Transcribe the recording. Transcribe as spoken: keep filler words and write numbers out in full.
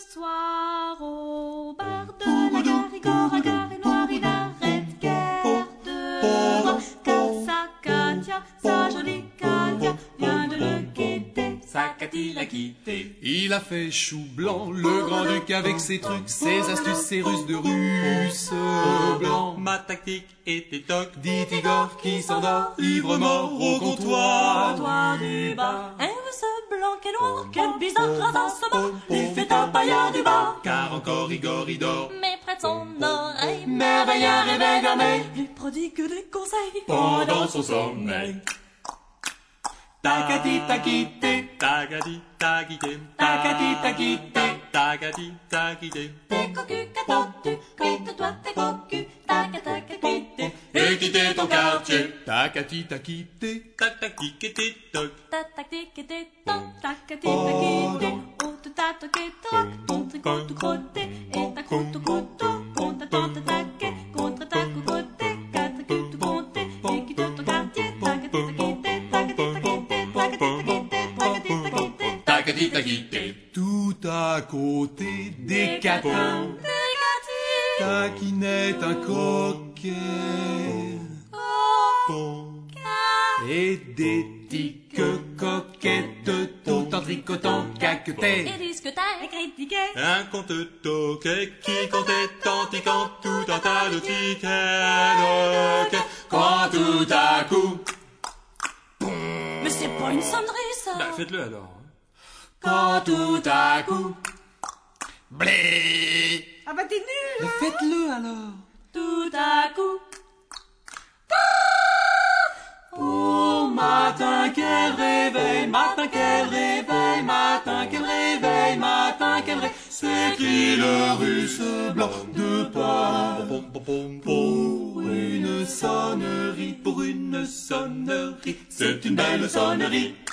soir au bar de la gare, Igor, Agar et Noir, il n'arrête guère de voir, car sa Katia, sa jolie Katia, vient de le quitter. Sa Katia l'a quitté. Il a fait chou blanc, le grand-duc avec ses trucs, ses astuces, ses ruses de russe blanc. Ma tactique était toc, Dit Igor qui s'endort, ivre mort au comptoir Comptoir du bar. Et ce blanc et noir, quel bizarre avancement, lui fait un paillard du bas. car encore Igor y dort. Mais près de son oreille, Merveille un réveil d'armée lui prodigue des conseils. pendant son sommeil. Takati takité, tagadi, tagité, takati takité, tagadi, tagité. T'es cocu, qu'attends-tu? Quitte-toi, t'es cocu, tac, tac, quitte. et quitter ton quartier. Takati takité, Tac, tac, tic, et tic, toc. Ta tactique était ton tacati taquité. On te t'a toqué, toc, ton tricot tout crotté. Et ta croûte au couteau, on t'attend t'attaquer. Contre ta coucoté, quatre culs tout compté. Et quitte ton quartier, tacati taquité, tacati taquité, tacati taquité, tacati taquité. takati takité. Tout à côté des catins, taquinait un coquet. Et des tiques coquettes, tout en tricotant caquetaient. Et disquetaient, et critiquaient. Un conte toquet qui comptait en tiquant tout un tas de tickets de quai. Quand tout à coup, Mais c'est pas une sonnerie, ça. Bah, faites-le alors. quand tout à coup, blé. Ah bah t'es nul. Faites-le alors. Tout à coup. Oh matin quel réveil, matin quel réveil, matin quel réveil, matin quel réveil, s'écrie le russe blanc de Paris. Pom, pom, pom, pom. Pour une sonnerie, pour une sonnerie, c'est une belle sonnerie.